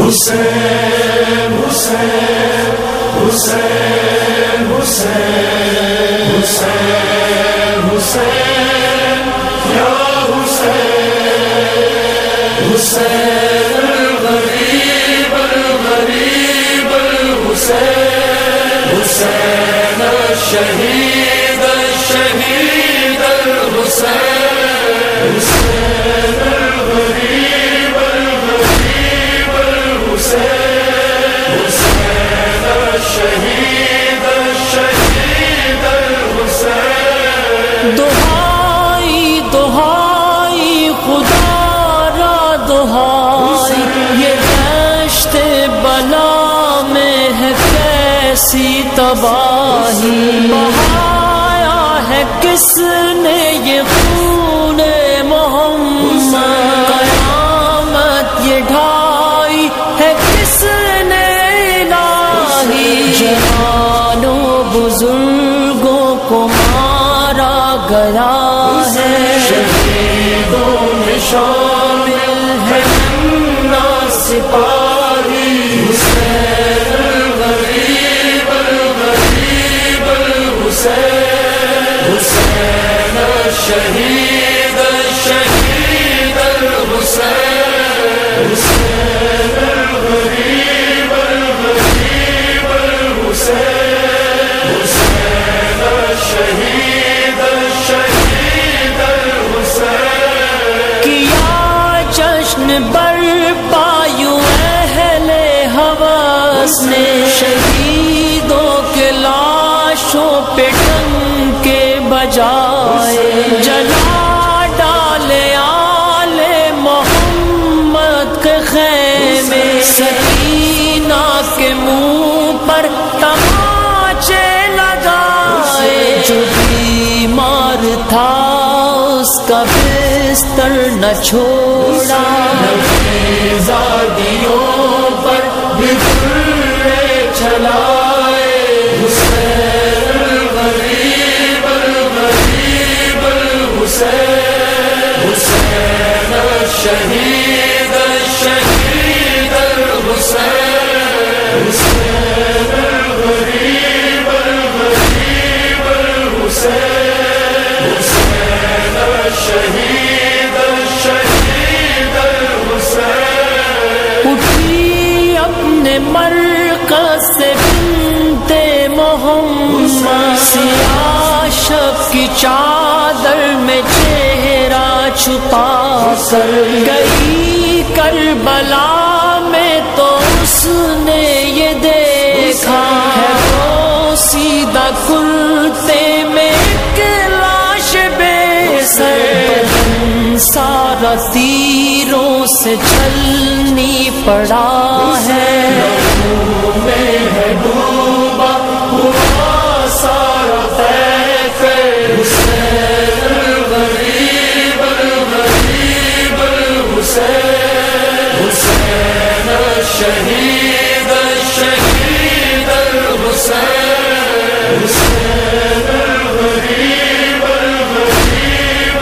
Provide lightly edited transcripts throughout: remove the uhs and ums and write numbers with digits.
حسین حسین حسین حسین حسین حسین یا حسین حسین الغریب الغریب الحسین حسین الشہید الشہید الحسین حسین الغریب الغریب الحسین حسین الشہید الشہید الحسین دہائی دہائی خدا را دہائی یہ دشت بلا میں ہے کیسی تباہی بہایا ہے کس نے یہ خون محمد قیامت یہ ڈھائی ہے کس نے الہی جوانوں بزرگوں کو مارا گیا ہے شہیدوں میں شامل ہے ننا سپاہی حسین الغریب الغریب الحسین حسین الشہید الشہید الحسین حسین الغریب الغریب الحسین حسین الشہید الشہید الحسین کیا جشن برپا یوں اہل ہوس نے شہیدوں کے لاشوں پہ ڈنکے بجائے جلا ڈالے آل محمد کے خیمے سکینہ کے منہ پر تماچے لگائے جو بیمار تھا اس کا بستر نہ چھوڑا زادیوں پر بکھرے چلائے حسین الغریب الغریب الحسین حسین الشہید الشہید الحسین حسین الغریب الغریب الحسین حسین الشہید الشہید الحسین اٹھی اپنے مرکز سے بنتے محمد سیاہ شب کی چادر میں چہرہ چھپا کر گئی کربلا میں تو اس نے یہ دیکھا ہے وہ سیدھا کرتے میں ایک لاش بے سر بدن سارا تیروں سے چھلنی پڑا ہے میں ہے ڈوبا ہوا سارا طیف حسین الغریب الغریب الحسین حسین الشہید الشہید الحسین حسین الغریب الغریب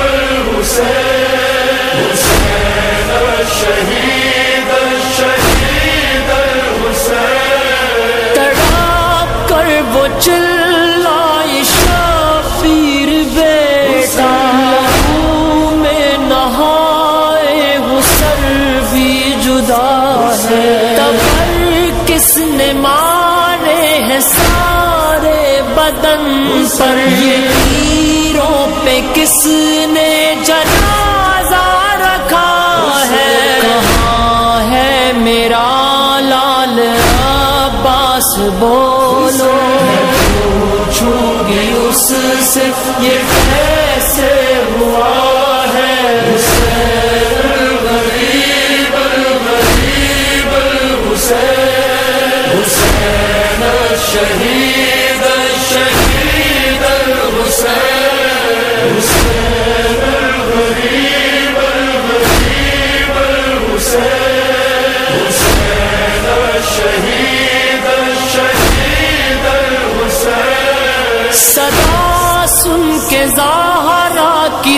الحسین حسین الشہید الشہید الحسین تڑاپ کر وہ چلائے شبیر بیٹا لہو میں نہائے وہ سروی جدا ہے تبر کس نے مارے ہیں سارے بدن پر یہ تیروں پہ کس نے جنازہ رکھا ہے کہاں ہے میرا لال عباس بولو پوچھوں گی اس سے یہ کیسے ہوا ہے حسین الغریب الغریب الحسین حسین الشہید الشہید الحسین حسین الغریب الغریب الحسین حسین الشہید الشہید الحسین صدا سن کے زہرا کی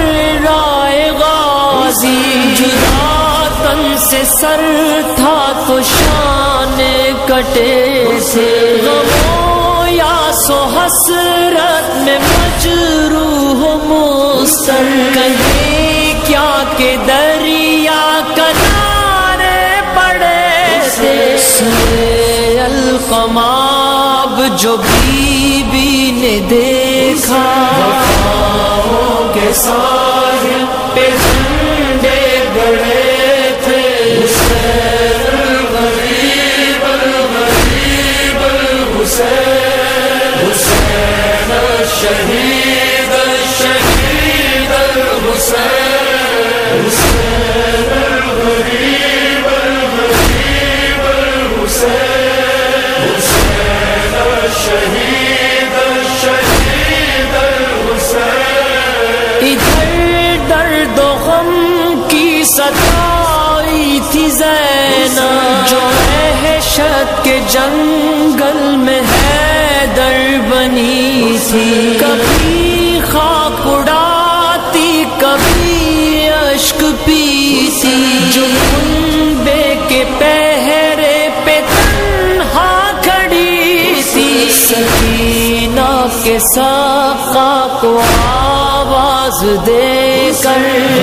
تھرائے غازی جدا تن سے سر تھا تو و شان کٹے تھے، غموں یا سو حسرت میں مجروح و مستر، کہیں کیا کہ دریا کنارے پڑے تھے، سورہ القماب جو بی بی نے دیکھا، وفاؤں کے ساحل پہ جھنڈے گڑے تھے، حسین الغریب الغریب الحسین، حسین الشہید الشہید الحسین، حسین الغریب الغریب الحسین، حسین الشہید الشہید الحسین۔ ادھر درد و غم کی ستائی تھی زینب، جو وحشت کے جنگل میں حیدر بنی تھی، کبھی خاک اڑاتی کبھی اشک پیتی، جو کنبے کے پہرے پہ تنہا کھڑی تھی، سکینہ کے ساقہ کو آواز دے کر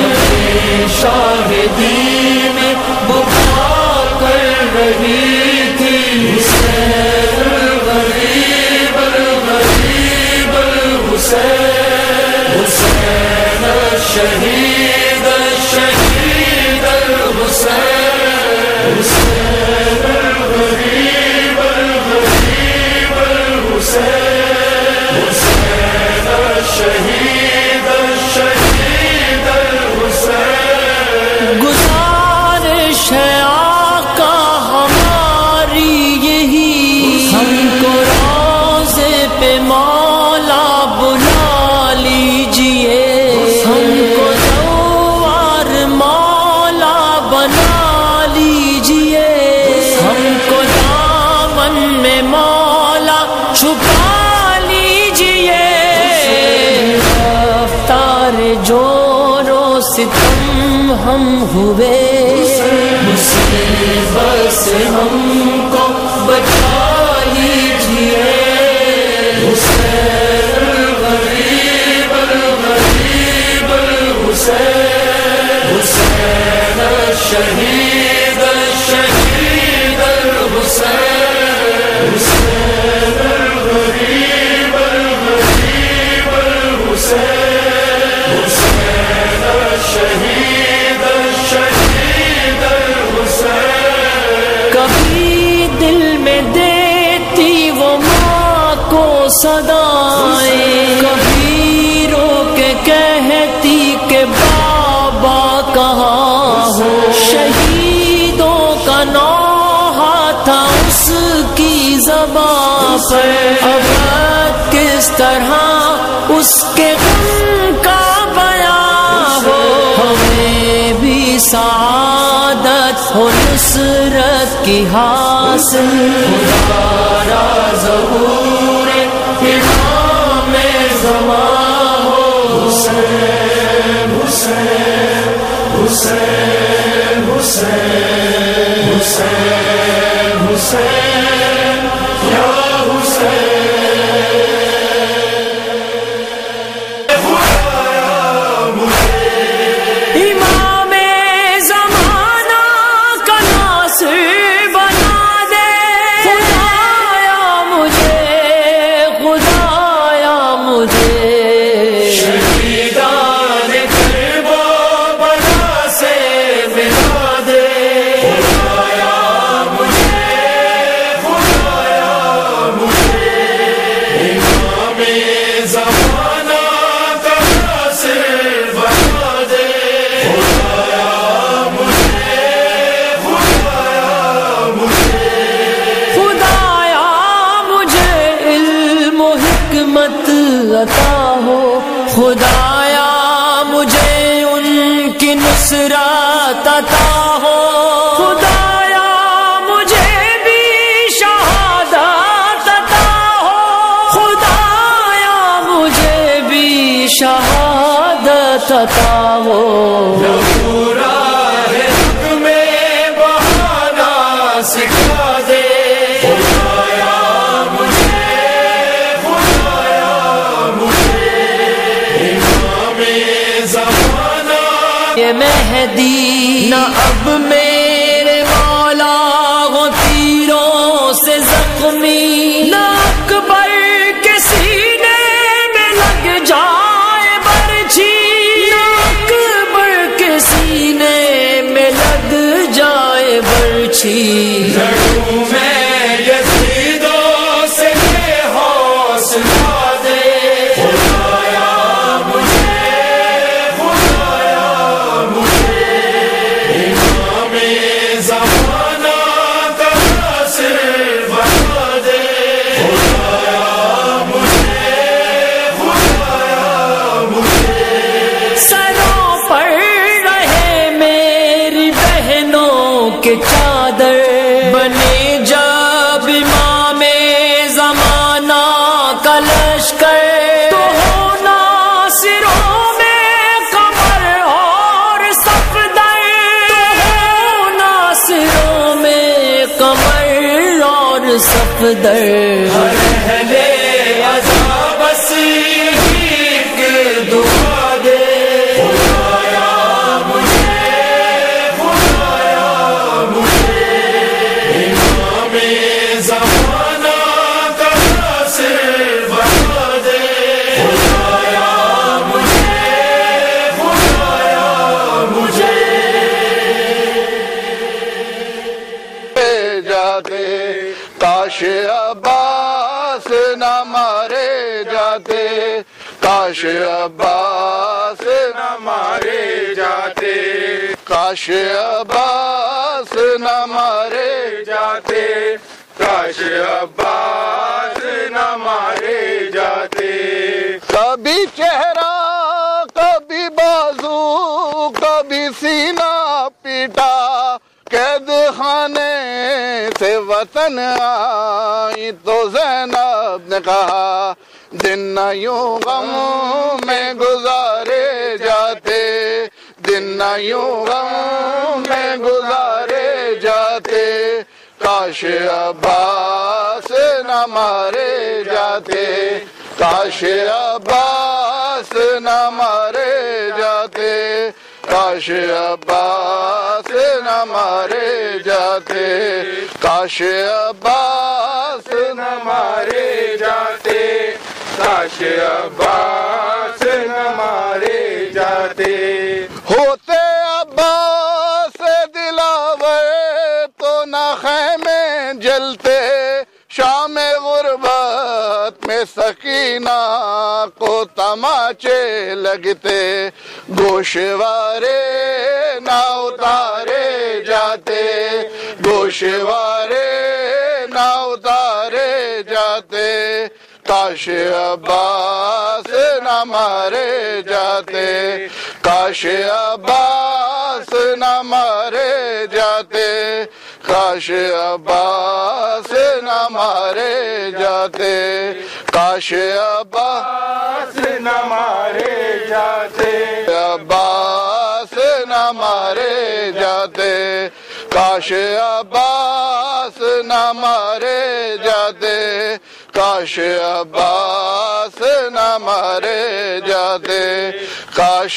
شاہدی میں بکا کر رہی تھی، حسین الغریب الغریب الحسین، حسین الشہید الشہید الحسین، حسین الغریب الغریب الحسین، حسین الشہید الشہید الحسین۔ گزارش ہے آقا ہماری یہی، ہم کو روضے پہ مولا بلا لیجئے، ہم کو زوار مولا بنا لیجئے، ہم کو دامن میں مولا چھپا لیجئے، رفتار جور و ستم ہم ہوئے، مصیبت سے ہم کو بچا لیجئے، حسین الغریب الغریب الحسین، حسین الشہید الشہید الحسین، حسین الغریب الغریب الحسین، حسین الشہید الشہید الحسین۔ کبھی دل میں دیتی وہ ماں کو صدائیں، کبھی رو کے کہتی کہ بابا کہاں ہو، شہیدوں کا نوحہ تھا اس کی زبان پر، اب کس طرح اس کے غم کا بیان ہو، ہمیں بھی سعادت ہو نصرت کی حاصل، خدا را ظہور امام زمان ہو، حسین حسین حسین حسین حسین حسین یا حسین۔ امام زمانہ کا ناصر بنا دے، خدایا مجھے، خدایا مجھے، شہیدان کربلا سے ملا دے، خدایا مجھے، خدایا مجھے، امام زمانہ کا ناصر بنا دے، خدایا مجھے، خدایا مجھے، خدایا مجھے علم و حکمت عطا ہو، خدایا مجھے ان کی نصرت عطا ہو، خدایا مجھے بھی شہادت عطا ہو، خدایا مجھے بھی شہادت عطا ہو، پورا ہے حق میں بہانا سکھا دے خدایا مجھے، خدایا مجھے امام زمانہ یہ مہدی نہ اب میرے مولا ہو تیروں سے زخمی، نہ اکبر کے سینے میں لگ جائے برچھی، نہ اکبر کے سینے میں لگ جائے برچھی، لڑوں میں یزیدوں سے یہ حوصلہ دے خدایا مجھے، خدایا مجھے امام زمانہ کا ناصر بنا دے خدایا مجھے، خدایا مجھے سروں پر رہے میری بہنوں کے چادر، بنے جب امام زمانہ کا لشکر، تو ہو ناصروں میں قمر اور صفدر، تو ہو ناصروں میں قمر اور صفدر، ہر اہل عذاب بس یہی ایک دعا دے خدایا مجھے، خدایا مجھے امام زمانہ کا ناصر بنا دے خدایا مجھے، خدایا مجھے جاتے کاش عباس نہ مارے جاتے، کاش عباس نہ مارے جاتے، کاش عباس نہ مارے جاتے، کاش عباس نہ مارے جاتے، کبھی چہرہ کبھی بازو کبھی سینہ پیٹا، قید خانے سے وطن آئی تو زینب نے کہا دن نہ یوں غم میں گزارے جاتے، دن نہ یوں غم میں گزارے جاتے، کاش عباس نہ مارے جاتے، کاش عباس نہ مارے جاتے، کاش عباس نہ مارے جاتے، کاش عباس نہ مارے جاتے، کاش عباس نہ مارے جاتے، ہوتے عباس دلاور تو نہ خیمے جلتے، شام غربت میں سکینہ کو تماچے لگتے، گوشوارے نہ اتارے جاتے، گوشوارے نہ اتارے جاتے، کاش عباس نہ مارے جاتے، کاش عباس نہ مارے جاتے، کاش عباس نہ مارے جاتے، کاش عباس نہ مارے جاتے، عباس نہ مارے جاتے، کاش عباس نہ مارے جاتے، کاش عباس نہ مارے جاتے، کاش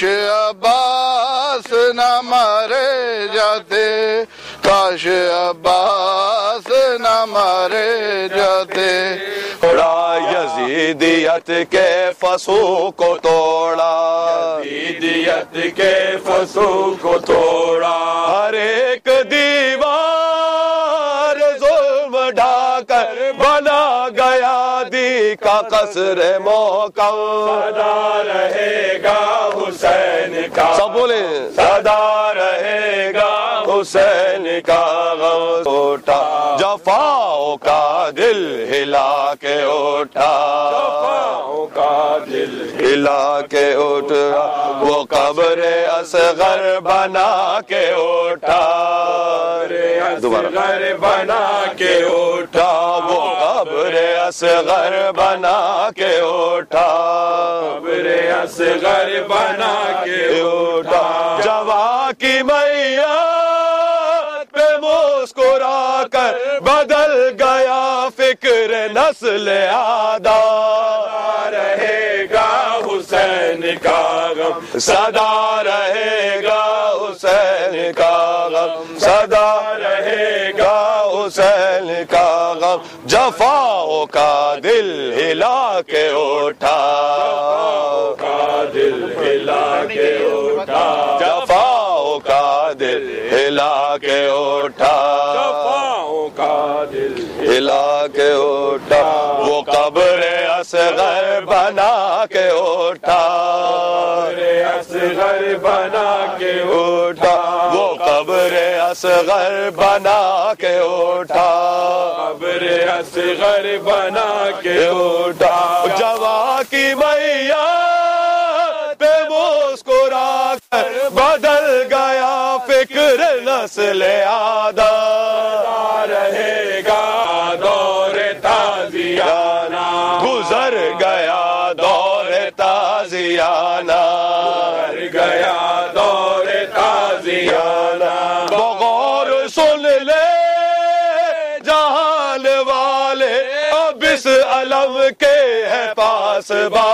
عباس نہ مارے جاتے، کاش عباس نہ مارے جاتے، توڑا یزیدیت کے فسو کو توڑا، یزیدیت کے فسو کو توڑا، ہر ایک دیوار ظلم ڈھا کر بنا گیا دی کا قصر موقع، صدا رہے گا حسین کا، سب بولے صدا رہے گا حسین کا غم اٹھا، جفاؤں کا دل ہلا کے اٹھا، جفاؤں کا دل ہلا کے اٹھا، وہ قبر اصغر بنا کے اٹھا، اصغر بنا کے اٹھا، وہ قبر اصغر بنا کے اٹھا، قبر اصغر بنا کے اٹھا، جوان کی میت پہ مسکرا بڑھا کر بدل گیا فکر نسل آدھا رہے گا حسین کا غم سدا رہے گا حسین کا غم سدا رہے گا حسین کا غم جفاؤں کا دل ہلا کے اٹھا کا دل ہلا کے اٹھا جفاؤں کا دل ہلا کے اٹھا جفاؤں کا دل ہلا کے اٹھا وہ قبر اصغر بنا کے اٹھا اصغر بنا کے اٹھا وہ قبر اصغر بنا کے اٹھا قبر اصغر بنا کے اٹھا جوان کی میاں پہ مسکرا کر بدل گیا فکر نسل آدھا رہے گا دور تازیانہ گزر گیا دور تازیانہ گزر گیا دور تازیانہ بغور سن لے جہان والے اب اس علم کے ہے پاس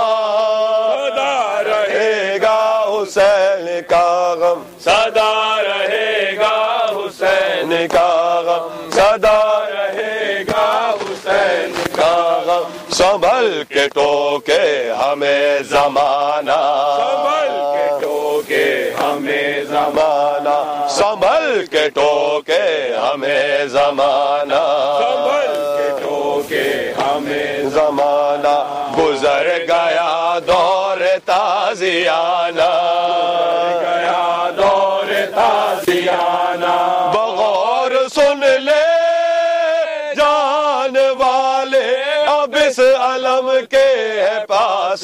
سدا رہے گا حسین کا غم سدا رہے گا حسین کا غم سدا رہے گا حسین کا غم سنبھل کے ٹوکے ہمیں زمانہ سنبھل کے ٹوکے ہمیں زمانہ سنبھل کے ٹوکے ہمیں زمانہ سنبھل کے ٹوکے ہمیں زمانہ گزر گیا دور تازیانہ گیا دور تازیانہ بغور سن لے جان والے اب اس علم کے پاس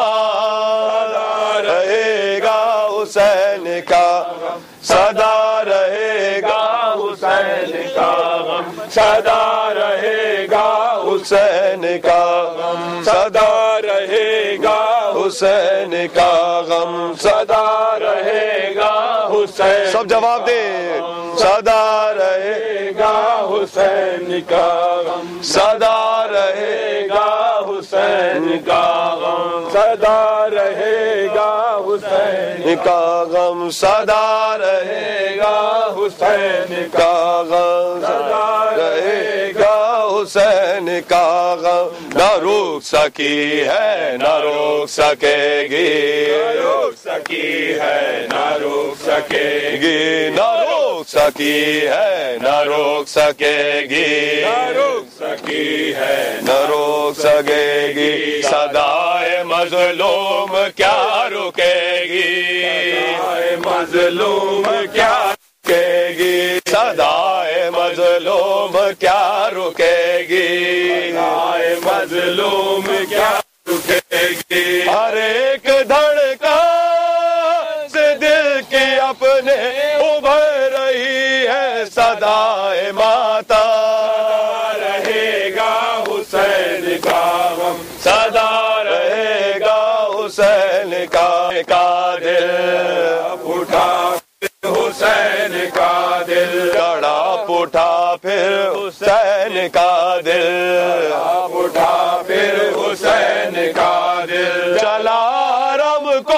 رہے گا حسین کا سدا رہے گا حسین کا غم سدا رہے گا حسین کا غم سدا رہے گا حسین کا غم سدا رہے گا حسین سب جواب دے سدا رہے گا حسین کا غم سدا رہے گا حسین کا غم سدا رہے گا حسین کا غم سدا رہے گا حسین کا غم سدا رہے گا حسین کا غم نہ روک سکی ہے نہ روک سکے گی نہ روک سکی ہے نہ روک سکے گی نہ روک سکی ہے نہ روک سکے گی نہ روک سکی ہے نہ روک سکے گی صدائے مظلوم کیا رکے گی مظلوم کیا رکے گی صدائے مظلوم کیا رکے گی صدائے مظلوم کیا رکے گی ہر ایک دھڑکا سے دل کی اپنے ابھر رہی ہے صدائے ماتا رہے گا حسین کا غم سدا رہے گا حسین کا دل اٹھا حسین کا دل کڑا اٹھا پھر حسین کا دل اٹھا پھر حسین کا دل چلا رم کو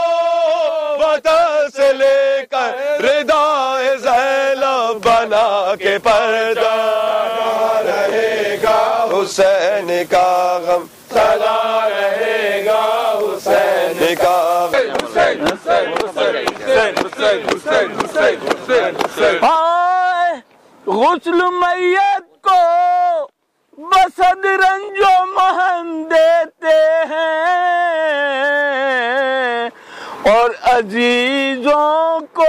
وطن سے لے کر ردائے زینب بنا کے پردہ رہے گا حسین کا غم سدا رہے گا حسین کا غسل میت کو بسد رنج و محن دیتے ہیں اور عزیزوں کو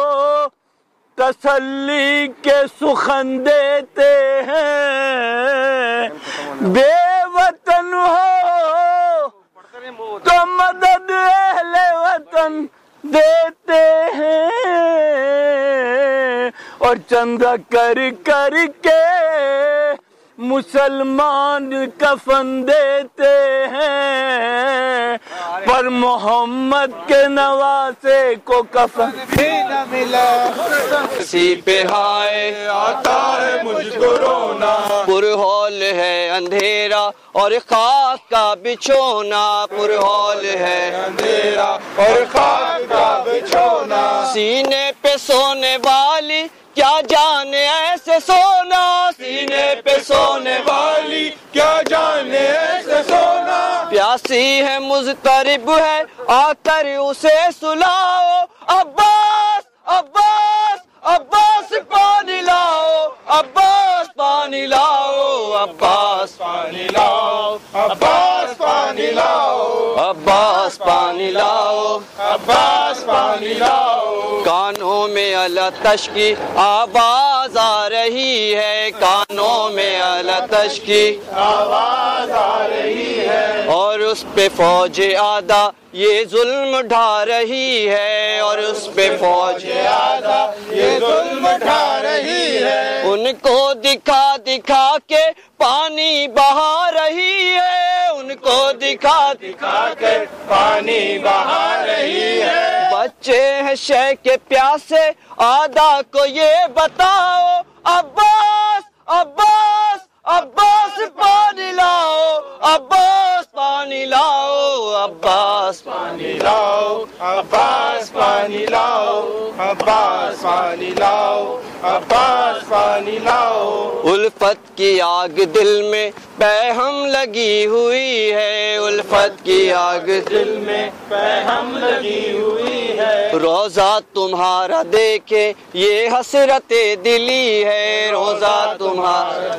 تسلی کے سخن دیتے ہیں بے وطن ہو تو مدد اہل وطن دیتے ہیں اور چندہ کر کر کے مسلمان کفن دیتے ہیں پر محمد کے نواسے کو کفن نہ ملا اسی پہ ہائے آتا ہے مجھ کو رونا پرہول ہے اندھیرا اور خاک کا بچھونا پرہول ہے اندھیرا اور خاک کا بچھونا سینے پہ سونے والی کیا جانے ایسے سونا سینے پہ سونے والی کیا جانے ایسے سونا پیاسی ہے مضطرب ہے آ کر اسے سلاؤ عباس عباس عباس پانی لاؤ عباس پانی لاؤ عباس پانی لاؤ عباس پانی لاؤ عباس پانی لاؤ عباس پانی لاؤ کانوں میں التش کی آواز آ رہی ہے کانوں میں التش کی آواز آ رہی ہے اور اس پہ فوج آدھا یہ ظلم ڈھا رہی ہے اور اس پہ فوج آدھا یہ ظلم ڈھا رہی ہے ان کو دکھا دکھا کے پانی بہا رہی ہے ان کو دکھا دکھا کے پانی بہا رہی ہے بچے ہیں شے کے پیاسے آدھا کو یہ بتاؤ عباس عباس عباس پانی لاؤ عباس پانی لاؤ عباس پانی لاؤ عباس پانی لاؤ عباس پانی لاؤ عباس پانی لاؤ الفت کی آگ دل میں پہم لگی ہوئی ہے الفت کی آگ دل میں ہم لگی ہوئی ہے روزہ تمہارا دیکھے یہ حسرت دلی ہے روزہ تمہارا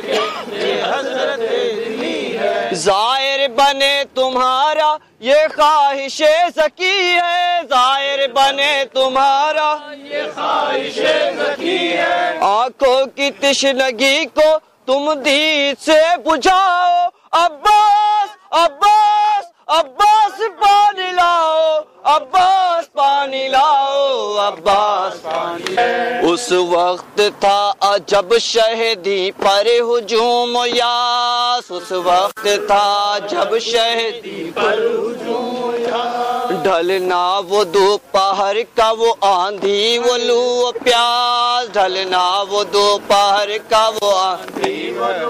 حسرت دلی ہے ظاہر بنے تمہارا یہ خواہش ذکی ہے ظاہر بنے تمہارا یہ خواہش ذکی ہے آنکھوں کی تشنگی کو تم دید سے بجھاؤ عباس عباس عباس پانی لاؤ عباس پانی لاؤ عباس پانی اس وقت تھا جب شہیدی پر ہجوم یاس اس وقت تھا جب شہیدی پر ہجوم ڈھلنا وہ دوپہر کا وہ آندھی وہ لو و پیاس ڈھلنا وہ دوپہر کا وہ آندھی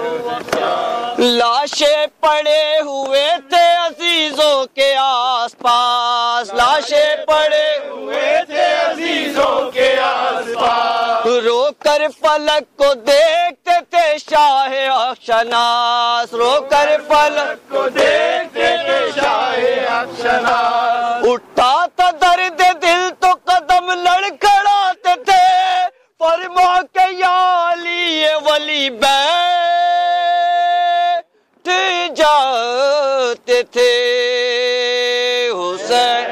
لاشیں پڑے ہوئے تھے عزیزوں کے آس پاس لاشیں پڑے ہوئے تھے عزیزوں کے آس پاس رو کر فلک کو دیکھتے تھے شاہ اخشناس رو کر فلک کو دیکھتے تھے شاہ اخشناس اٹھا تھا درد دل تو قدم لڑکھڑاتے تھے فرما کے یا علی یہ ولی بیٹھ جاتے تھے حسین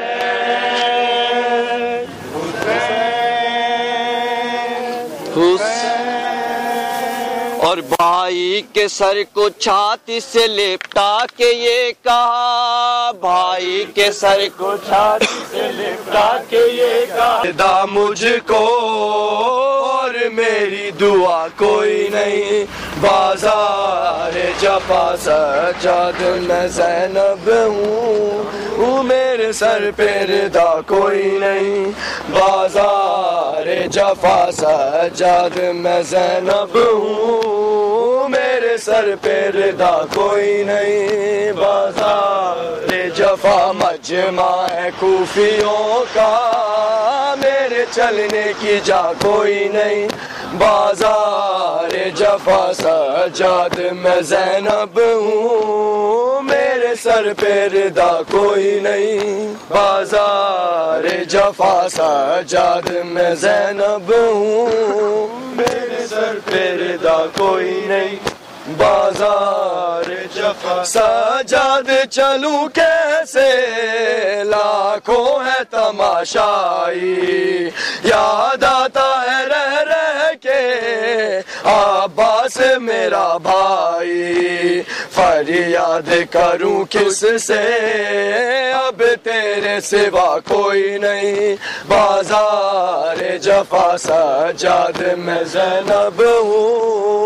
اور بھائی کے سر کو چھاتی سے لپٹا کے یہ کہا بھائی کے سر کو چھاتی سے لپٹا کے یہ کہا مجھ کو اور میری دعا کوئی نہیں بازار جفا سجاد میں زینب ہوں میرے سر پہ ردا کوئی نہیں بازار جفا سجاد میں زینب ہوں میرے سر پہ ردا کوئی نہیں بازار جفا مجمع ہے کوفیوں کا میرے چلنے کی جا کوئی نہیں بازار جفا سجاد میں زینب ہوں میرے سر پہ ردا کوئی نہیں بازار جفا سجاد میں زینب ہوں میرے سر پہ ردا کوئی نہیں بازار جفا سجاد چلوں کیسے لاکھوں ہے تماشائی یاد آتا ہے رہ کے عباس میرا بھائی فریاد کروں کس سے اب تیرے سوا کوئی نہیں بازار جفا سجاد میں زینب ہوں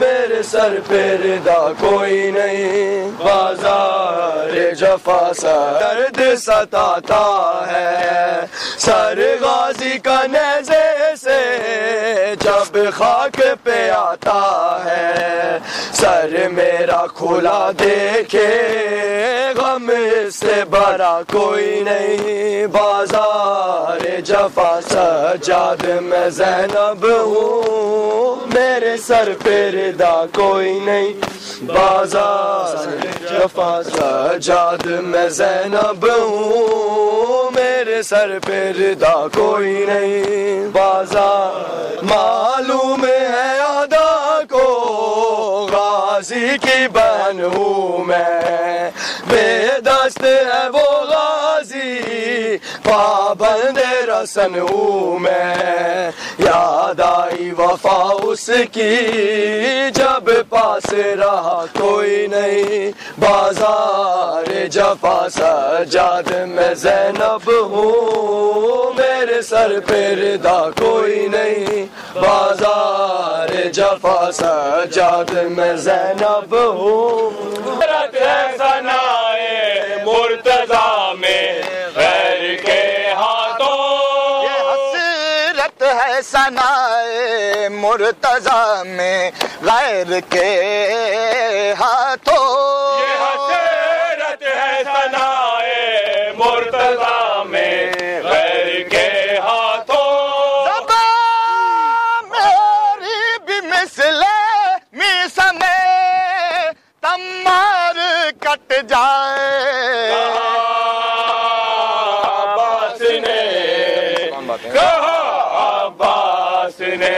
میرے سر پہ ردا کوئی نہیں بازار جفا سا درد ستاتا ہے سر غازی کا نیزے سے جب خاک پہ آتا ہے سر میرا کھلا دیکھے غم اس سے بڑا کوئی نہیں بازار جفا سجاد میں زینب ہوں میرے سر پہ ردا کوئی نہیں بازار جفا سجاد میں زینب ہوں میرے سر پہ ردا کوئی نہیں بازار معلوم ہے ادا کو غازی کی بہن ہوں میں بے دست ہے وہ غازی پابند رسن ہوں میں یاد آئی وفا اس کی جب پاس رہا کوئی نہیں بازار جفا سجاد میں زینب ہوں میرے سر پہ ردا کوئی نہیں بازار جفا سجاد میں زینب ہوں مرتضی میں غیر کے ہاتھوں یہ حسرت ہے ثنائے مرتضی میں غیر کے ہاتھوں یہ حسرت ہے ثنائے مرتضی میں غیر کے ہاتھوں زبان میری بھی مثل میسا میں تمار کٹ جائے عباس نے کہا عباس نے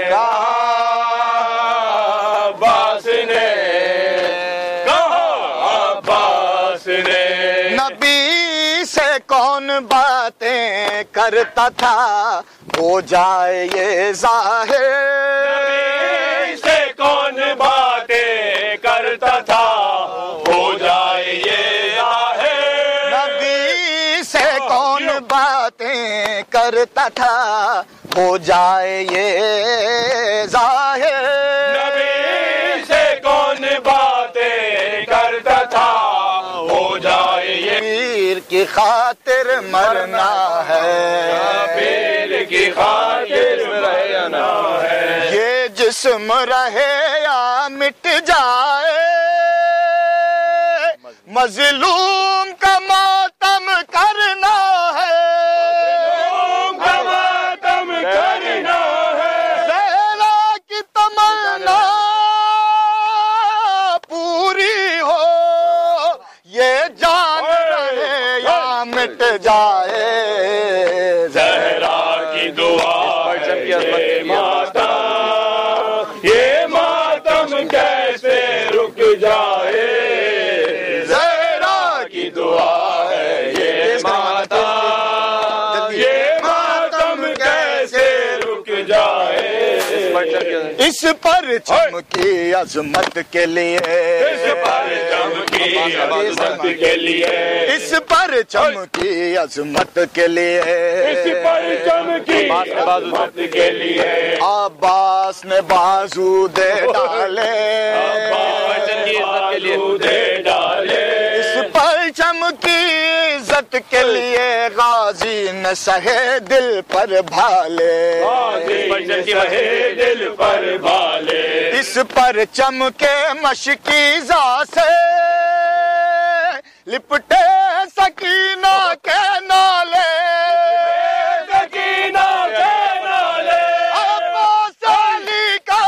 عباس نے کہا عباس نے نبی سے کون باتیں کرتا تھا ہو جائے یہ ظاہر نبی سے کون باتیں کرتا تھا ہو جائے یہ ظاہر نبی سے کون باتیں کرتا تھا ہو جائے یہ ظاہر نبی سے کون باتیں کرتا تھا ہو جائے یہ پیر کی خاطر مرنا ہے پیر کی خاطر رہنا ہے یہ جسم رہے یا مٹ جائے مظلوم کا ماتم کرنا ہے ماتم کرنا ہے زہرا کی تمنا پوری ہو یہ جان رہے یا مٹ جائے زہرا کی دعا یہ ماتم یہ ماتم کیسے رک جائے زہرا کی دعا ہے یہ ماتم یہ ماتم کیسے رک جائے اس پر چمکی عظمت کے لیے اس پر چمکی عظمت کے لیے اس پر چمکی عظمت کے لیے اس پر چمکی عظمت کے لیے عباس نے بازو دے ڈالے بازو دے ڈالے اس پر چمکی عزت کے لیے غازی نے سہے دل پر بھالے دل پر بالے اس پر چمکے مشکیزہ سے لپٹے سکینہ کے نالے سکینہ کے نالے عباس علی کا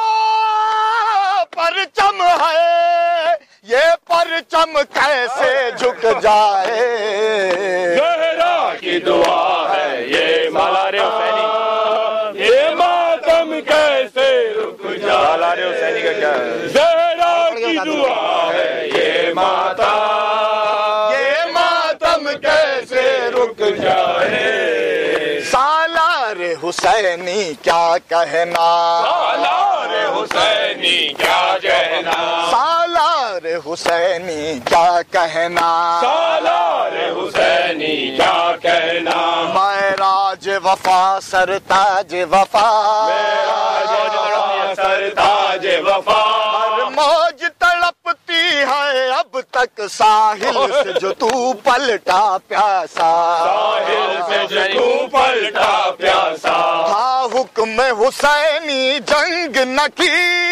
پرچم ہے یہ پرچم کیسے جھک جائے زہرا کی دعا ہے یہ ماتم یہ ماتم کیسے رک جائے حسینی کا کیا ہے زہرا کی دعا ہے یہ ماتم کیسے رک جائے سالار حسینی کیا کہنا سالار حسینی کیا کہنا سالار حسینی کیا کہنا سالار حسینی کیا کہنا معراج وفا سرتاج وفا سرتاج ताज वफा। हर मौज तड़पती है अब तक साहिल से जो तू पलटा प्यासा। साहिल से जो तू पलटा प्यासा। था हुक्म हुसैनी जंग न की,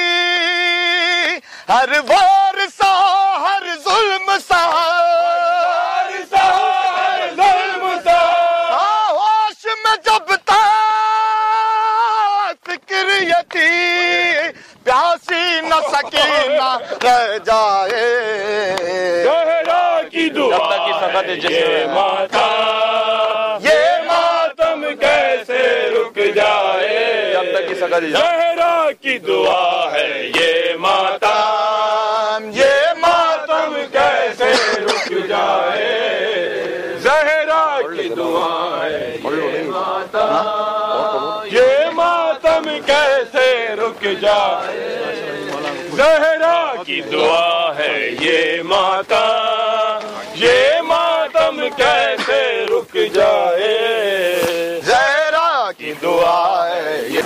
हर वार सा हर जुल्म सा, होश में जब था फिक्र यती, प्यासी न सकीना रह जाए। ज़हरा की दुआ ये माता, ये मातम कैसे रुक जाए। ज़हरा की दुआ है ये माता, ये मातम कैसे रुक जाए। ज़हरा की दुआ है ये माता, ये मातम कैसे रुक जाए। ज़हरा की दुआ है ये माता, ये मातम कैसे रुक जाए। ज़हरा की दुआ है ये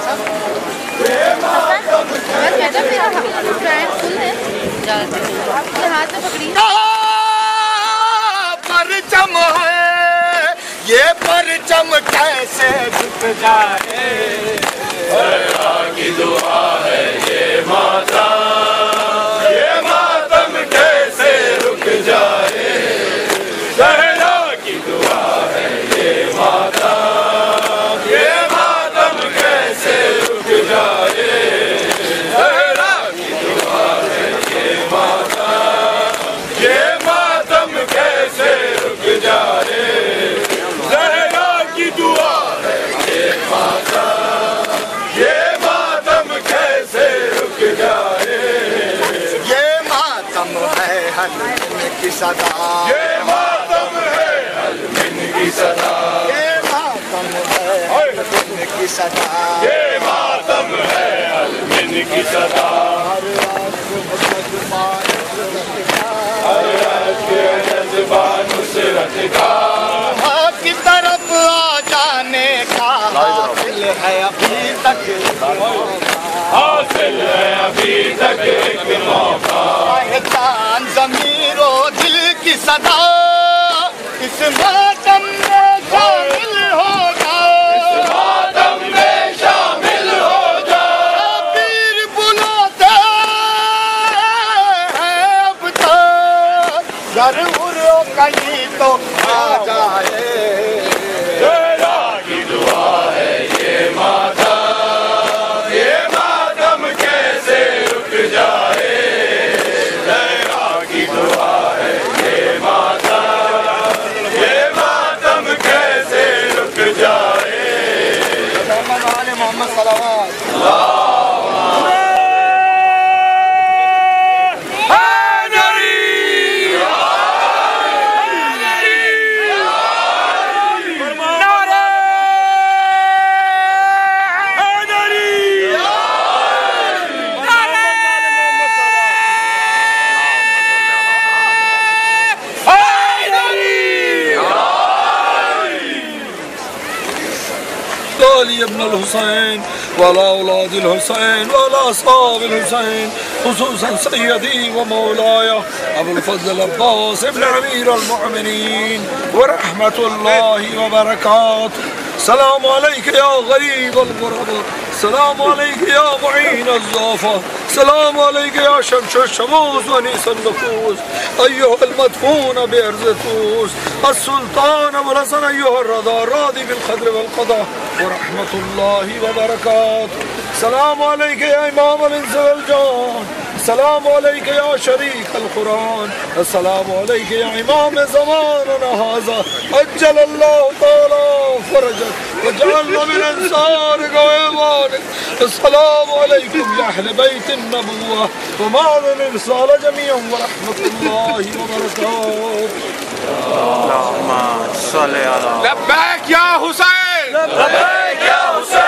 परचम है, ये परचम कैसे झुक जाए। ज़हरा की दुआ है ये माता, ये मातम कैसे रुक जाए। ज़हरा की दुआ है ये माता, ये मातम कैसे रुक जाए। ज़हरा की दुआ है ये माता, ये मातम कैसे रुक जाए। ज़हरा की दुआ है ये माता, ये मातम कैसे रुक जाए। ये मातम है हलमिन की सदा, ये मातम है हलमिन की सदा। ये मातम है हलमिन की सदा। ये मातम है हलमिन की सदा। हर रात के जज्बा नुसरत का, वहाँ की तरफ आ जाने का हासिल है अभी तक, हासिल है अभी तक एक मौका। चांद ज़मीरो दिल की सदा, इस मातम में शामिल होगा। मातम में शामिल हो जा। पीर बुलाते हैं अब तक, जरूर कहीं तो आ जाए। ज़हरा की दुआ है ये माता, ये मातम कैसे रुक जाए। ज़हरा की दुआ है ये माता, ये मातम कैसे रुक जाए। मोहम्मद सलावत علي بن الحسين وعلى أولاد الحسين وعلى أصحاب الحسين، خصوصا سيدي ومولاي أبو الفضل العباس بن أمير المؤمنين ورحمة الله وبركاته. السلام عليك يا غريب الغرباء، السلام عليك يا معين الضعفاء، السلام عليك يا شمس الشموس ونيس النفوس، أيها المدفون بأرض طوس، السلطان أبو الحسن أيها الرضا الراضي بالقدر والقضاء ورحمة الله وبركاته. السلام عليك يا إمام الإنس والجان، السلام عليك يا شريك القرآن، السلام عليك يا إمام زماننا هذا، أجل الله تعالى فرجك وجعلنا من أنصارك وإيمانك. السلام عليكم يا أهل بيت النبوة ومعظم الرسالة جميعا ورحمة الله وبركاته. اللهم صل على لبيك يا حسين، لبيك يا حسين.